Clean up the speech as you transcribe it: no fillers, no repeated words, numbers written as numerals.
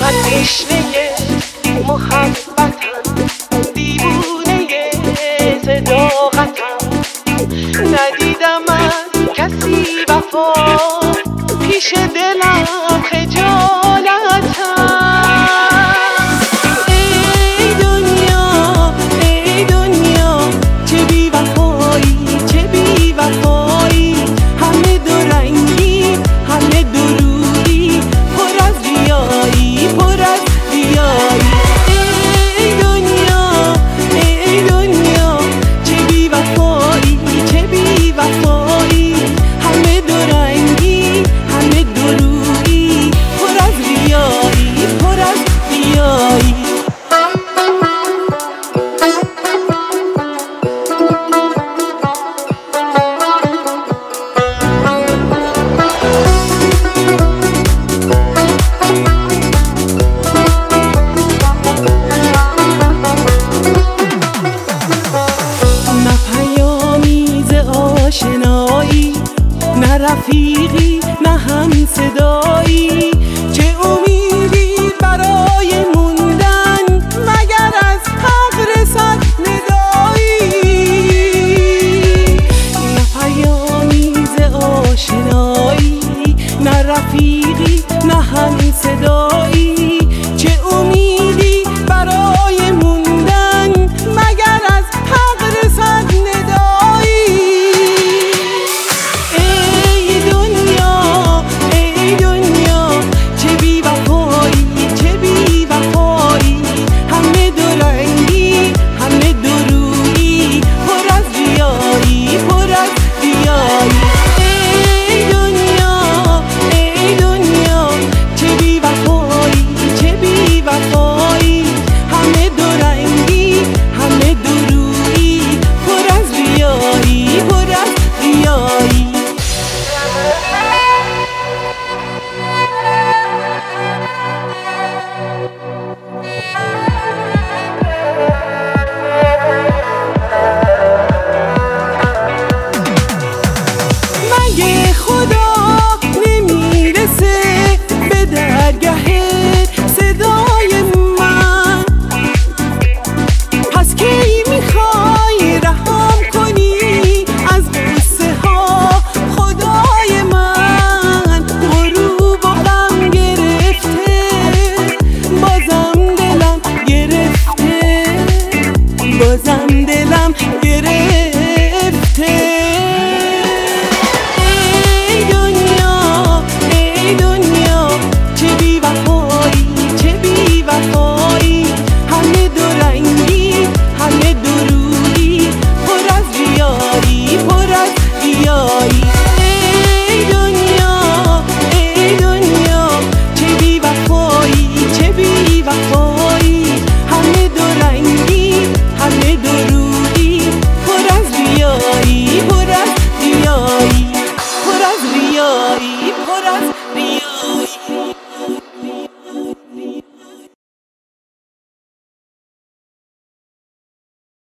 من تشنه محبتم، دیوونه صداقتم، ندیدم از کسی وفا، پیش دلم خجالتم. ای دنیا ای دنیا، چه بی وفایی چه بی وفایی، همه دو رنگی همه دو رویی، پر از ریایی پر از ریایی. ای دنیا ای دنیا، چه بی وفایی چه بی وفایی، همه دو رنگی همه دو رویی، پر از ریایی پر از ریایی. نه پیامی ز آشنایی، نه رفیقی نه هم صدایی،